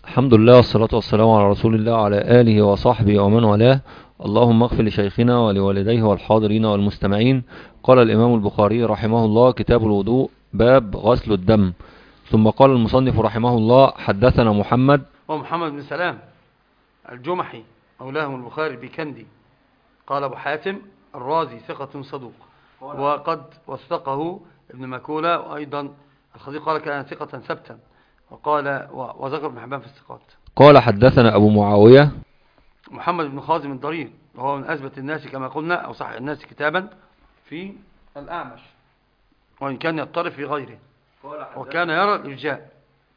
الحمد لله والصلاة والسلام على رسول الله وعلى آله وصحبه ومن والاه. اللهم اغفر لشيخنا ولوالديه والحاضرين والمستمعين. قال الإمام البخاري رحمه الله: كتاب الوضوء، باب غسل الدم. ثم قال المصنف رحمه الله: حدثنا محمد ومحمد بن سلام الجمحي مولاهم البخاري بكندي. قال أبو حاتم الرازي ثقة صدوق، وقد وثقه ابن مكولة، وأيضا الخطيب قال كان ثقة ثبتا، وقال وذكر ابن حبان في الثقات. قال حدثنا أبو معاوية محمد بن خازم الضرير، وهو من أثبت الناس كما قلنا، أو صح الناس كتابا في الأعمش، وإن كان يضطرب في غيره، وكان يرى الإرجاء.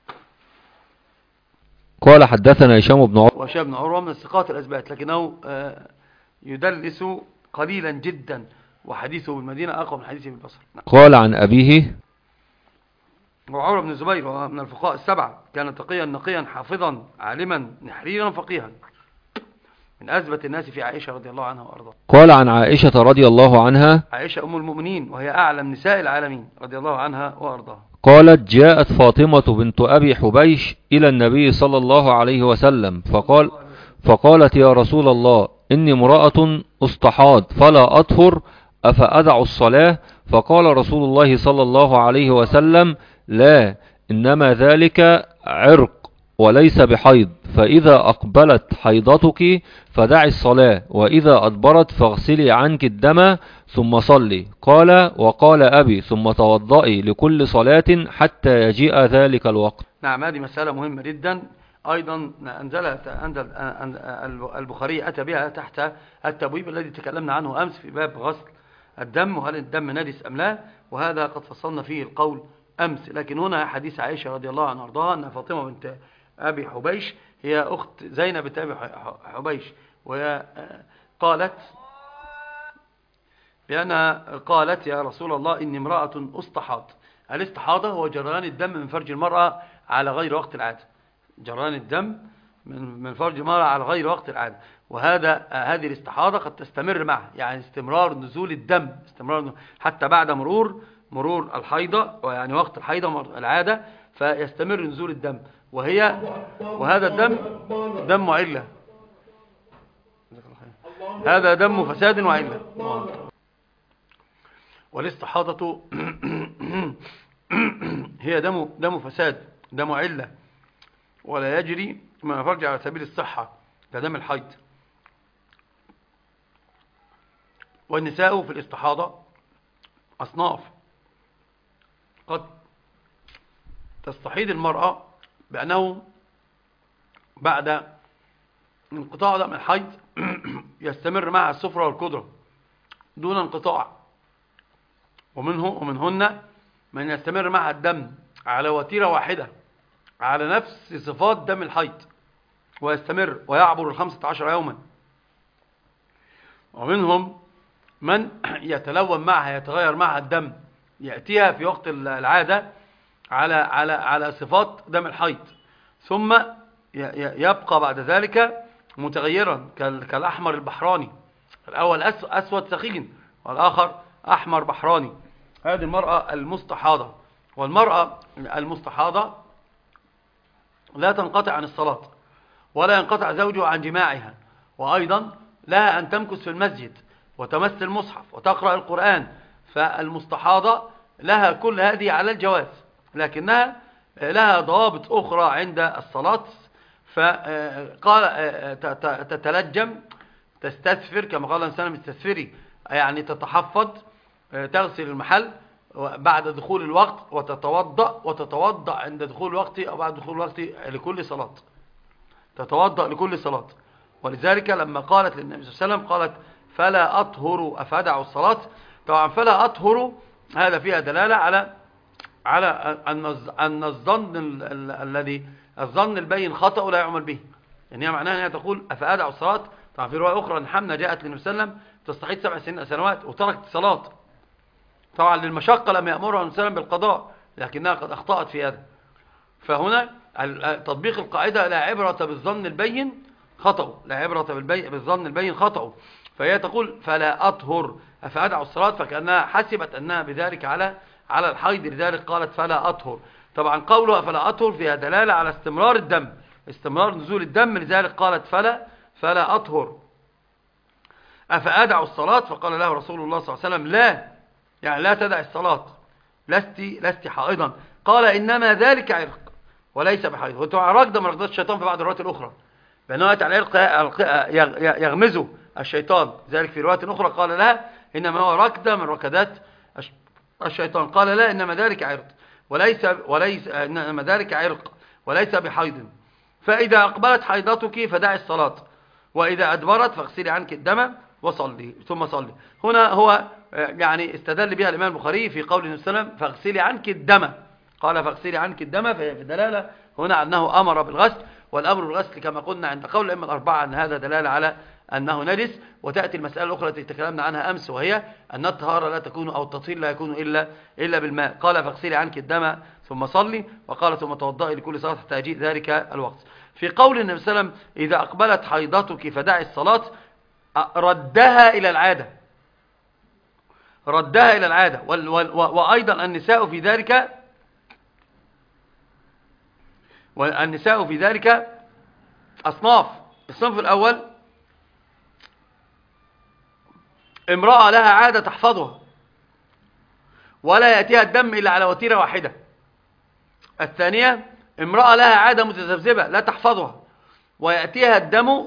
قال حدثنا هشام بن عروة، وهشام بن عروة من الثقات الأثبات، لكنه يدلس قليلا جدا، وحديثه بالمدينة أقوى من حديثه بالبصر. قال عن أبيه وعروة بن الزبير من الفقهاء السبعة، كان تقيا نقيا حافظا عالما نحريرا فقيها، من أثبت الناس في عائشة رضي الله عنها وأرضاها. قال عن عائشة رضي الله عنها: عائشة أم المؤمنين، وهي أعلم نساء العالمين رضي الله عنها وأرضاها. قالت: جاءت فاطمة بنت أبي حبيش إلى النبي صلى الله عليه وسلم فقالت: يا رسول الله، إني امرأة أستحاض فلا أطهر، أفأدع الصلاة؟ فقال رسول الله صلى الله عليه وسلم: لا، إنما ذلك عرق وليس بحيض، فإذا أقبلت حيضتك فدعي الصلاة، وإذا أدبرت فاغسلي عنك الدم ثم صلي. قال: وقال أبي: ثم توضئي لكل صلاة حتى يجيء ذلك الوقت. نعم، هذه مسألة مهمة جدا، أيضا أنزل البخاري أتى بها تحت التبويب الذي تكلمنا عنه أمس في باب غسل الدم، وهل الدم نجس أم لا، وهذا قد فصلنا فيه القول أمس. لكن هنا حديث عائشة رضي الله عنها وارضاها أن فاطمة بنت أبي حبيش هي أخت زينب بنت أبي حبيش، وهي قالت بأنها قالت: يا رسول الله، إني امرأة أستحاض. الاستحاضة هو جريان الدم من فرج المرأة على غير وقت العادة، جريان الدم من فرج المرأة على غير وقت العادة، هذه الاستحاضة قد تستمر معها، يعني استمرار نزول الدم، حتى بعد مرور الحيضة، ويعني وقت الحيضة العادة، فيستمر نزول الدم، وهذا الدم دم علة، هذا دم فساد وعلة. والاستحاضة هي دم فساد، دم علة، ولا يجري من فرج على سبيل الصحة كدم الحيض. والنساء في الاستحاضة أصناف، قد تستحيض المرأة بأنه بعد انقطاع دم الحيض يستمر معها الصفرة والقدرة دون انقطاع، ومنهن من يستمر معها الدم على وتيرة واحدة على نفس صفات دم الحيض، ويستمر ويعبر 15 يوما، ومنهم من يتلون معها، يتغير معها الدم، يأتيها في وقت العادة على صفات دم الحيض، ثم يبقى بعد ذلك متغيرا كالأحمر البحراني، الأول أسود سخين والآخر أحمر بحراني. هذه المرأة المستحاضة. والمرأة المستحاضة لا تنقطع عن الصلاة، ولا ينقطع زوجها عن جماعها، وأيضا لها أن تمكث في المسجد وتمس المصحف وتقرأ القرآن. فالمستحاضة لها كل هذه على الجواز، لكنها لها ضوابط أخرى عند الصلاة، فقال تتلجم، تستثفر كما قال الإنسان مستثفري، يعني تتحفظ، تغسل المحل بعد دخول الوقت، وتتوضأ عند دخول الوقت أو بعد دخول الوقت لكل صلاة، تتوضأ لكل صلاة. ولذلك لما قالت للنبي صلى الله عليه وسلم قالت: فلا أطهر أفأدع الصلاة. طبعا فلا أطهر هذا فيها دلالة على أن الظن البين خطأ لا يعمل به، يعني هي معناها أنها تقول أفأدع الصلاة. طبعا في رواية أخرى أن حمنا جاءت للنبي صلى الله عليه وسلم تستحيض 7 سنوات وتركت الصلاة، طبعا للمشقة لم يأمرها النبي صلى الله عليه وسلم بالقضاء، لكنها قد أخطأت في هذا. فهنا تطبيق القاعدة: لا عبرة بالظن البين خطأ، لا عبرة بالظن البين خطأ. فهي تقول: فلا أطهر أفأدع الصلاة، فكأنها حسبت أنها بذلك على الحيض، لذلك قالت فلا أطهر. طبعا قولها فلا أطهر فيها دلالة على استمرار الدم، استمرار نزول الدم، لذلك قالت فلا أطهر. أفأدع الصلاة؟ فقال له رسول الله صلى الله عليه وسلم لا، يعني لا تدع الصلاة، لست حائضا. قال إنما ذلك عرق وليس بحيض. وتعرق ده من ركضات الشيطان في بعض الروايات الأخرى، بأنه يأتي على يغمزه الشيطان. ذلك في رواية أخرى قال لها إنما هو ركضة من ركضات الشيطان. قال لا، إنما ذلك عرق إنما ذلك عرق وليس بحيض. فإذا أقبلت حيضتك فدعي الصلاة، وإذا أدبرت فاغسلي عنك الدم وصلي ثم صلي. هنا هو يعني استدل بها الإمام البخاري في قول النبي صلى الله عليه وسلم فاغسلي عنك الدم، قال فاغسلي عنك الدم، فهي في دلالة هنا أنه أمر بالغسل. والأمر بالغسل كما قلنا عند قول الأئمة الأربعة أن هذا دلالة على أنه نجس. وتأتي المسألة الأخرى التي تكلمنا عنها أمس، وهي أن الطهارة لا تكون أو التطهير لا يكون إلا بالماء. قال فاغسلي عنك الدم ثم صلي، وقال ثم توضئي لكل صلاة حتى يجيء ذلك الوقت. في قول النبي صلى الله عليه وسلم إذا أقبلت حيضتك فدعي الصلاة، ردها إلى العادة، وأيضا النساء في ذلك أصناف. الصنف الأول امرأة لها عادة تحفظها ولا يأتيها الدم إلا على وتيرة واحدة. الثانية امرأة لها عادة متذبذبة لا تحفظها ويأتيها الدم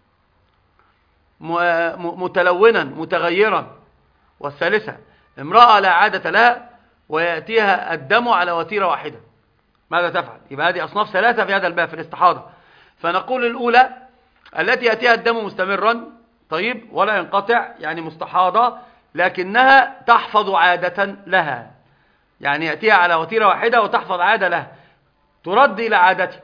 متلونا متغيرا. والثالثة امرأة لا عادة لها ويأتيها الدم على وتيرة واحدة، ماذا تفعل؟ يبقى هذه أصناف ثلاثة في هذا الباب في الاستحاضة. فنقول الأولى التي يأتيها الدم مستمرا طيب ولا ينقطع، يعني مستحاضة لكنها تحفظ عادة لها، يعني يأتيها على وتيرة واحدة وتحفظ عادة لها، ترد إلى عادته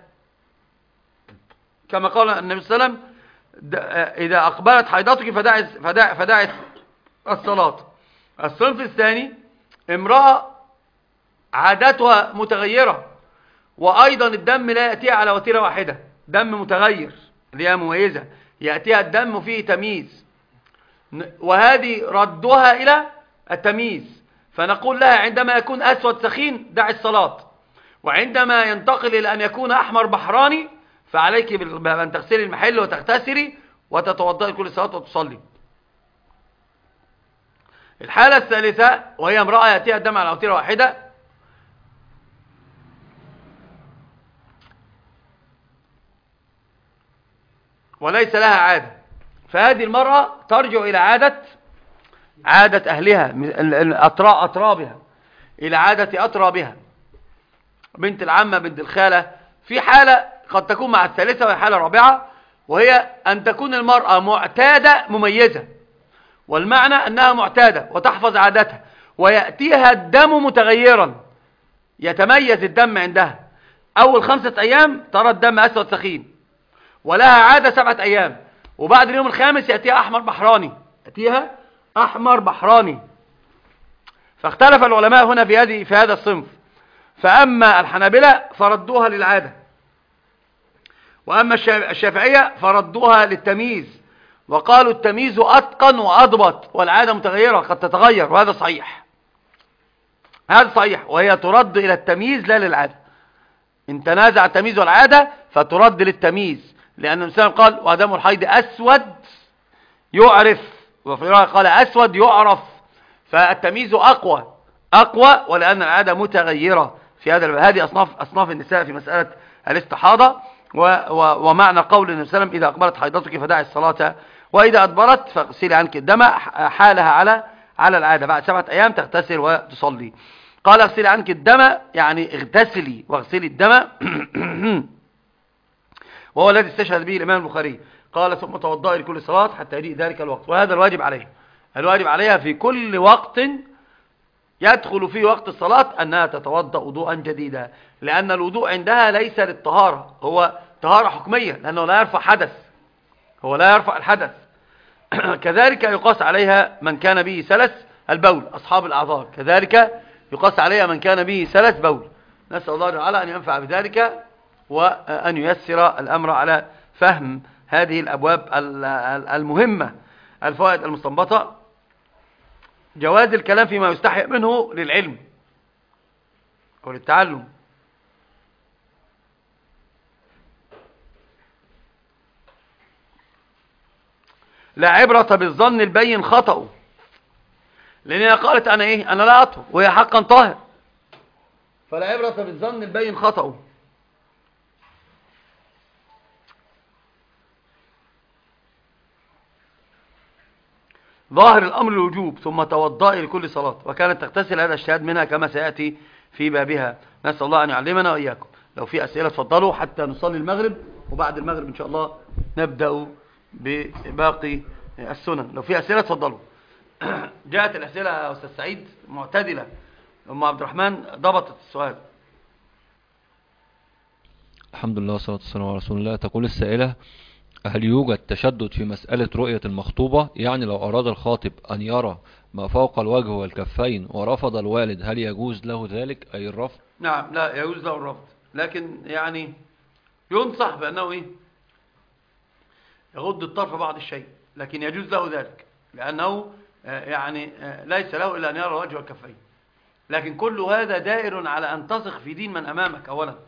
كما قال النبي صلى الله عليه وسلم إذا أقبلت حيضتك فدعي الصلاة. الصنف الثاني امرأة عادتها متغيرة وأيضا الدم لا يأتيها على وتيرة واحدة، دم متغير اللي هي مميزة، يأتيها الدم فيه تمييز، وهذه ردها إلى التمييز. فنقول لها عندما يكون أسود سخين دعي الصلاة، وعندما ينتقل إلى أن يكون أحمر بحراني فعليك بأن تغسلي المحل وتغتسلي وتتوضئي كل صلاة وتصلي. الحالة الثالثة وهي امرأة يأتيها الدم على وتيرة واحدة وليس لها عادة، فهذه المرأة ترجع إلى عادة أهلها أطرابها، إلى عادة أطرابها، بنت العمة بنت الخالة. في حالة قد تكون مع الثالثة وهي حالة رابعة، وهي أن تكون المرأة معتادة مميزة، والمعنى أنها معتادة وتحفظ عادتها ويأتيها الدم متغيرا، يتميز الدم عندها. أول 5 أيام ترى الدم أسود سخين ولها عادة 7 أيام، وبعد اليوم الخامس يأتيها أحمر بحراني. فاختلف العلماء هنا في هذا الصنف، فأما الحنابلة فردوها للعادة، وأما الشافعية فردوها للتمييز، وقالوا التمييز أتقن وأضبط والعادة متغيرة قد تتغير، وهذا صحيح، هذا صحيح، وهي ترد إلى التمييز لا للعادة. إن تنازع التمييز والعادة فترد للتمييز، لأن الإنسان قال ودم الحيض أسود يعرف، وفي رواية قال أسود يعرف، فالتمييز أقوى ولأن العادة متغيرة في هذه أصناف النساء في مسألة الاستحاضة. ومعنى قول النبي صلى الله عليه وسلم إذا أقبلت حيضتك فدعي الصلاة وإذا أدبرت فاغسلي عنك الدم، حالها على العادة، بعد 7 أيام تغتسل وتصلي. قال اغسلي عنك الدم يعني اغتسلي واغسلي الدم وهو الذي استشهد به الإمام البخاري. قال ثم توضئي لكل صلاة حتى يجيء ذلك الوقت، وهذا الواجب عليها في كل وقت يدخل فيه وقت الصلاة أنها تتوضأ وضوءا جديدا، لأن الوضوء عندها ليس للطهارة، هو طهارة حكمية لأنه لا يرفع حدث، هو لا يرفع الحدث. كذلك يقاس عليها من كان به سلس البول، أصحاب الأعذار كذلك يقاس عليها من كان به سلس بول. نسأل الله تعالى أن ينفع بذلك وأن ييسر الأمر على فهم هذه الأبواب المهمة. الفوائد المستنبطة: جواز الكلام فيما يستحق منه للعلم وللتعلم، لا عبرة بالظن البين خطأه، لأن هي قالت أنا إيه، أنا لا أطهر وهي حقا طاهر، فلا عبرة بالظن البين خطأه. ظاهر الأمر الوجوب ثم توضئي لكل صلاة، وكانت تغتسل هذا الشهاد منها كما سيأتي في بابها. نسأل الله أن يعلمنا وإياكم. لو في أسئلة تفضلوا حتى نصلي المغرب، وبعد المغرب إن شاء الله نبدأ بباقي السنن. لو في أسئلة تفضلوا. جاءت الأسئلة يا أستاذ سعيد معتدلة. أم عبد الرحمن ضبطت السؤال. الحمد لله والصلاة والسلام على رسول الله. تقول السائلة: هل يوجد تشدد في مسألة رؤية المخطوبة؟ يعني لو أراد الخاطب أن يرى ما فوق الوجه والكفين ورفض الوالد، هل يجوز له ذلك أي الرفض؟ نعم، لا يجوز له الرفض، لكن يعني ينصح بأنه إيه، يغض الطرف بعض الشيء، لكن يجوز له ذلك، لأنه يعني ليس له إلا أن يرى الوجه والكفين. لكن كل هذا دائر على أن تثق في دين من أمامك أولا،